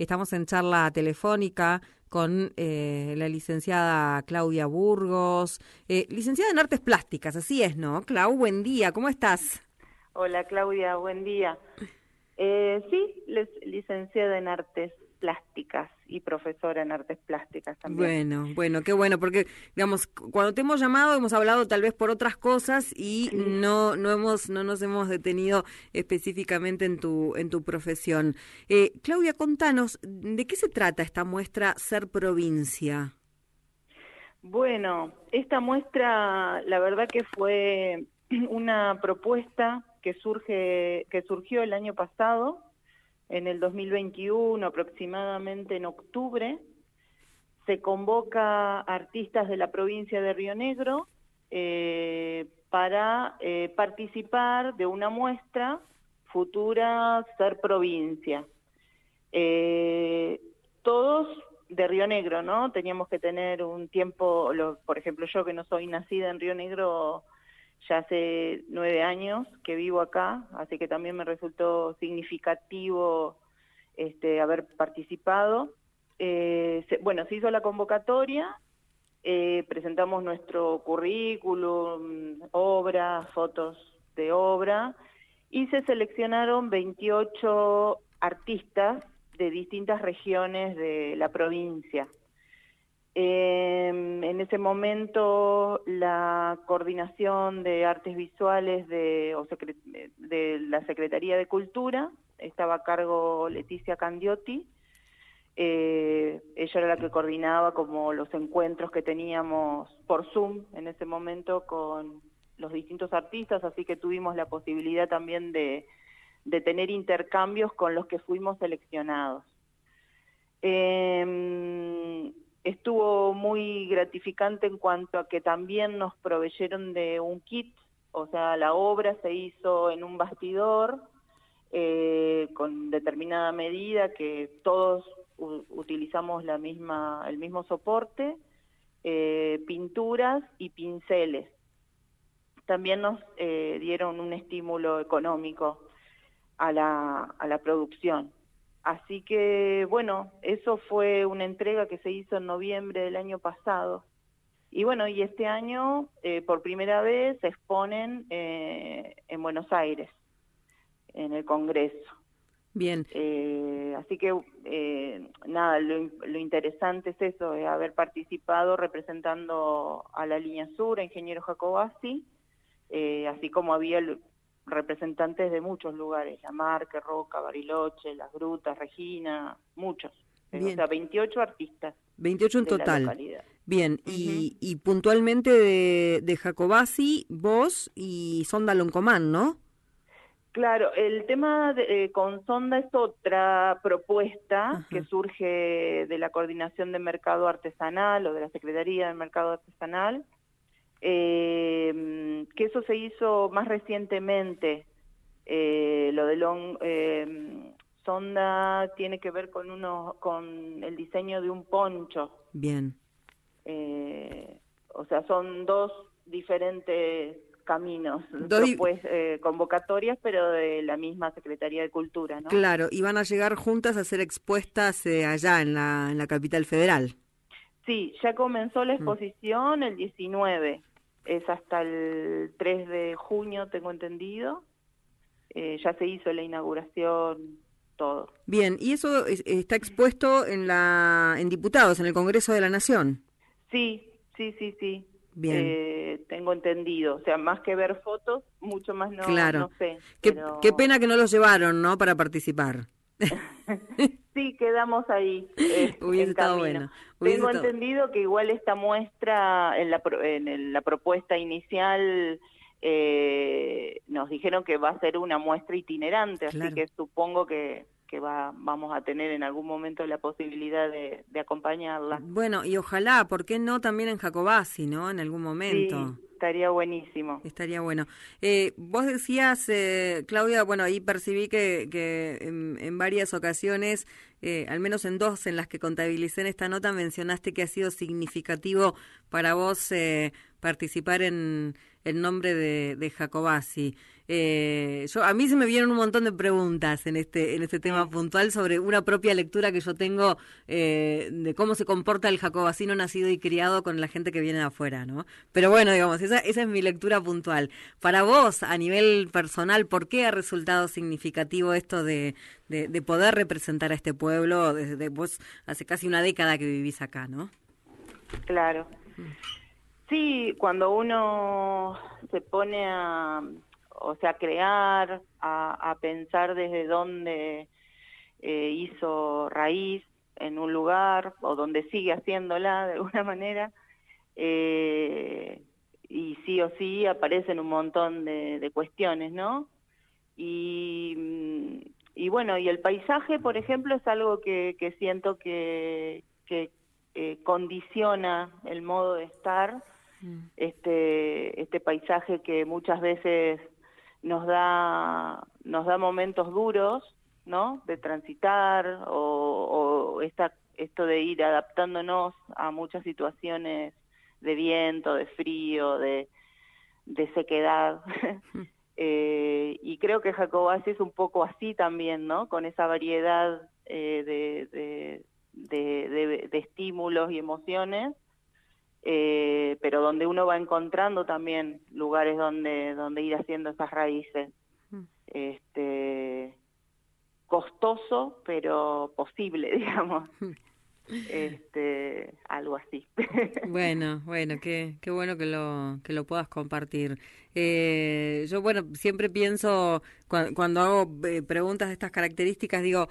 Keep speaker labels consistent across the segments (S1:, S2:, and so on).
S1: Estamos en charla telefónica con la licenciada Claudia Burgos, licenciada en Artes Plásticas, así es, ¿no? Clau, buen día, ¿cómo estás?
S2: Hola Claudia, buen día. Sí, licenciada en Artes Plásticas y profesora en Artes Plásticas también.
S1: Bueno, qué bueno, porque, digamos, cuando te hemos llamado hemos hablado tal vez por otras cosas y
S2: Sí.
S1: no nos hemos detenido específicamente en tu profesión. Claudia, contanos, ¿de qué se trata esta muestra Ser Provincia?
S2: Bueno, esta muestra, la verdad que fue una propuesta que surgió el año pasado, en el 2021, aproximadamente en octubre. Se convoca artistas de la provincia de Río Negro para participar de una muestra futura Ser Provincia. Todos de Río Negro, ¿no? Teníamos que tener un tiempo, por ejemplo, yo que no soy nacida en Río Negro, ya hace 9 años que vivo acá, así que también me resultó significativo haber participado. Se hizo la convocatoria, presentamos nuestro currículum, obras, fotos de obra, y se seleccionaron 28 artistas de distintas regiones de la provincia. En ese momento la coordinación de artes visuales de la Secretaría de Cultura estaba a cargo Leticia Candiotti. Ella era la que coordinaba como los encuentros que teníamos por Zoom en ese momento con los distintos artistas, así que tuvimos la posibilidad también de tener intercambios con los que fuimos seleccionados. Estuvo muy gratificante en cuanto a que también nos proveyeron de un kit, o sea, la obra se hizo en un bastidor con determinada medida, que todos utilizamos el mismo soporte, pinturas y pinceles. También nos dieron un estímulo económico a la producción. Así que, bueno, eso fue una entrega que se hizo en noviembre del año pasado. Y bueno, y este año, por primera vez, se exponen en Buenos Aires, en el Congreso.
S1: Bien.
S2: Así que, nada, lo interesante es eso, haber participado representando a la Línea Sur, a Ingeniero Jacobacci, así como había representantes de muchos lugares, Lamarque, Roca, Bariloche, Las Grutas, Regina, muchos. O sea, 28 artistas.
S1: 28 en
S2: de la
S1: total.
S2: localidad.
S1: Bien,
S2: Uh-huh.
S1: y puntualmente de Jacobacci, vos y Sonda Loncomán, ¿no?
S2: Claro, el tema con Sonda es otra propuesta. Ajá. Que surge de la Coordinación de Mercado Artesanal o de la Secretaría de Mercado Artesanal, que eso se hizo más recientemente. Lo de Sonda tiene que ver con el diseño de un poncho.
S1: Bien.
S2: O sea, son dos diferentes caminos, convocatorias, pero de la misma Secretaría de Cultura, ¿no?
S1: Claro, y van a llegar juntas a ser expuestas allá en la capital federal.
S2: Sí, ya comenzó la exposición el 19, es hasta el 3 de junio, tengo entendido. Ya se hizo la inauguración, todo.
S1: Bien, y eso está expuesto en diputados, en el Congreso de la Nación.
S2: Sí.
S1: Bien.
S2: Tengo entendido, o sea, más que ver fotos, mucho más
S1: claro.
S2: No sé.
S1: Qué pena que no los llevaron, ¿no?, para participar.
S2: Sí, quedamos ahí.
S1: Hubiese estado bueno.
S2: Tengo entendido que igual esta muestra, en la propuesta inicial, nos dijeron que va a ser una muestra itinerante, claro. Así que supongo que vamos a tener en algún momento la posibilidad de acompañarla.
S1: Bueno, y ojalá, ¿por qué no también en Jacobacci, no? En algún momento.
S2: Sí, estaría buenísimo.
S1: Estaría bueno. Vos decías, Claudia, bueno, ahí percibí que en varias ocasiones, al menos en dos en las que contabilicé en esta nota, mencionaste que ha sido significativo para vos participar en nombre de Jacobacci. A mí se me vienen un montón de preguntas en este tema puntual sobre una propia lectura que yo tengo de cómo se comporta el jacobacino nacido y criado con la gente que viene de afuera, ¿no? Pero bueno, digamos, esa es mi lectura puntual. Para vos, a nivel personal, ¿por qué ha resultado significativo esto de poder representar a este pueblo desde vos hace casi una década que vivís acá, ¿no?
S2: Claro. Sí, cuando uno se pone o sea, a crear, a pensar desde dónde hizo raíz en un lugar, o donde sigue haciéndola de alguna manera, y sí o sí aparecen un montón de cuestiones, ¿no? Y bueno, y el paisaje, por ejemplo, es algo que siento que condiciona el modo de estar, este paisaje que muchas veces nos da momentos duros, ¿no? De transitar, o esto de ir adaptándonos a muchas situaciones de viento, de frío, de sequedad. Y creo que Jacobacci es un poco así también, ¿no? Con esa variedad de estímulos y emociones, pero donde uno va encontrando también lugares donde ir haciendo esas raíces. Costoso, pero posible, digamos. Algo así.
S1: Bueno, qué bueno que lo puedas compartir. Yo, bueno, siempre pienso, cuando hago preguntas de estas características, digo,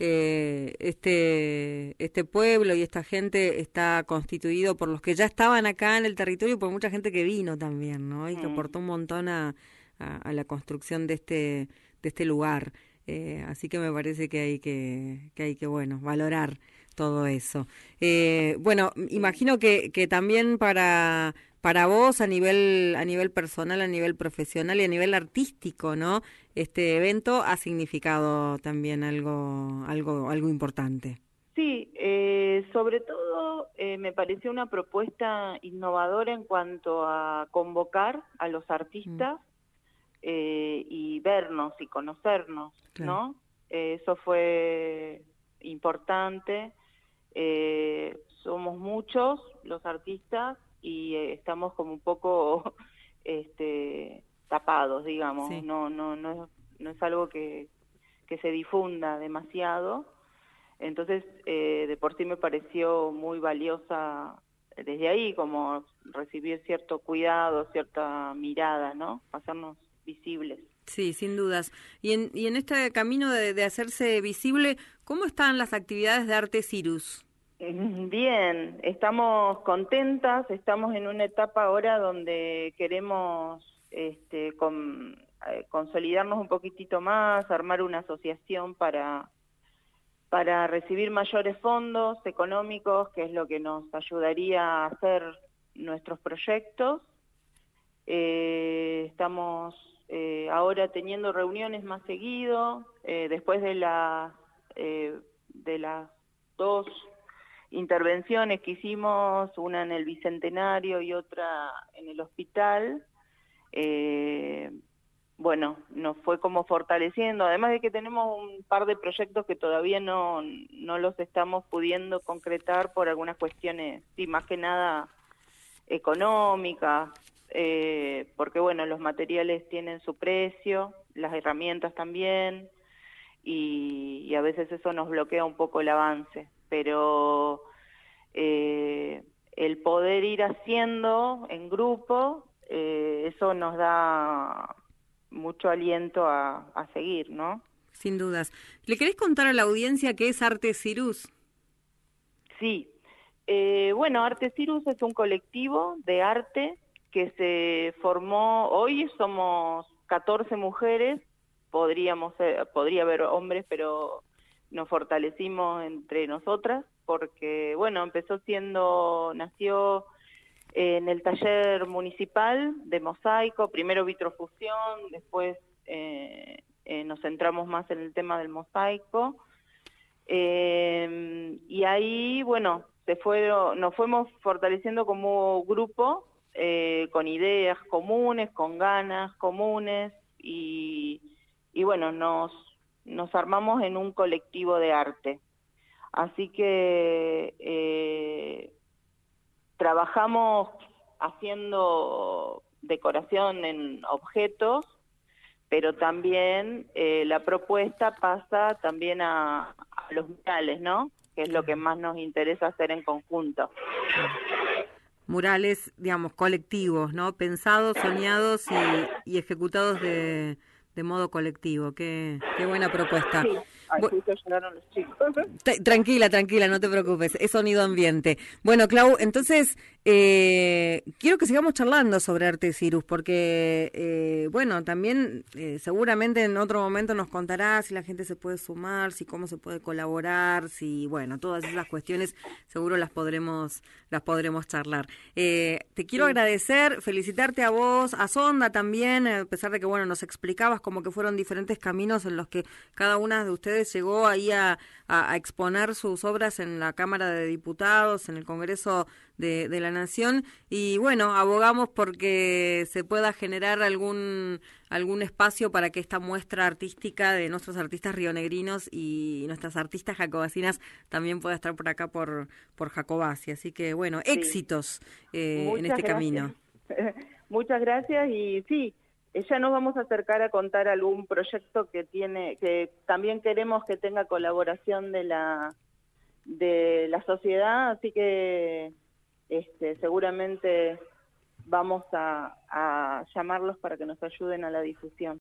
S1: este pueblo y esta gente está constituido por los que ya estaban acá en el territorio y por mucha gente que vino también, ¿no? Y que aportó un montón a la construcción de este lugar. Así que me parece que hay que bueno, valorar todo eso. Bueno, imagino que también para vos a nivel personal, a nivel profesional y a nivel artístico, ¿no? Este evento ha significado también algo importante.
S2: Sí, sobre todo me pareció una propuesta innovadora en cuanto a convocar a los artistas y vernos y conocernos,
S1: Claro.
S2: ¿no? Eso fue importante. Somos muchos los artistas y estamos como un poco tapados, digamos.
S1: Sí.
S2: No es algo que se difunda demasiado. Entonces, de por sí me pareció muy valiosa desde ahí, como recibir cierto cuidado, cierta mirada, ¿no? Hacernos visibles.
S1: Sí, sin dudas. Y en este camino de hacerse visible, ¿cómo están las actividades de Arte Cirus?
S2: Bien, estamos contentas, estamos en una etapa ahora donde queremos consolidarnos un poquitito más, armar una asociación para recibir mayores fondos económicos, que es lo que nos ayudaría a hacer nuestros proyectos. Estamos ahora teniendo reuniones más seguido, después de las 2 intervenciones que hicimos, una en el Bicentenario y otra en el hospital. Bueno, nos fue como fortaleciendo, además de que tenemos un par de proyectos que todavía no los estamos pudiendo concretar por algunas cuestiones, sí, más que nada económicas, porque bueno, los materiales tienen su precio, las herramientas también, y a veces eso nos bloquea un poco el avance, pero el poder ir haciendo en grupo, eso nos da mucho aliento a seguir, ¿no?
S1: Sin dudas. ¿Le querés contar a la audiencia qué es Arte Cirus?
S2: Sí. Bueno, Arte Cirus es un colectivo de arte que se formó, hoy somos 14 mujeres, podría haber hombres, pero nos fortalecimos entre nosotras, porque, bueno, nació en el taller municipal de mosaico, primero vitrofusión, después nos centramos más en el tema del mosaico, y ahí, bueno, nos fuimos fortaleciendo como grupo, con ideas comunes, con ganas comunes, y bueno, nos armamos en un colectivo de arte. Así que trabajamos haciendo decoración en objetos, pero también la propuesta pasa también a los murales, ¿no? Que es lo que más nos interesa hacer en conjunto.
S1: Murales, digamos, colectivos, ¿no? Pensados, soñados y ejecutados de modo colectivo. Qué buena propuesta.
S2: Sí, justo llegaron los chicos.
S1: Tranquila, no te preocupes, es sonido ambiente. Bueno, Clau, entonces quiero que sigamos charlando sobre Arte Cirus, porque, bueno, también seguramente en otro momento nos contarás si la gente se puede sumar, si cómo se puede colaborar, si, bueno, todas esas cuestiones seguro las podremos charlar. Te quiero agradecer, felicitarte a vos, a Sonda también, a pesar de que, bueno, nos explicabas como que fueron diferentes caminos en los que cada una de ustedes llegó ahí a exponer sus obras en la Cámara de Diputados, en el Congreso de la Nación, y bueno, abogamos porque se pueda generar algún espacio para que esta muestra artística de nuestros artistas rionegrinos y nuestras artistas jacobacinas también pueda estar por acá por Jacobasi. Así que bueno, éxitos en este camino.
S2: Muchas gracias, y sí, ya nos vamos a acercar a contar algún proyecto que también queremos que tenga colaboración de la sociedad, así que seguramente vamos a llamarlos para que nos ayuden a la difusión.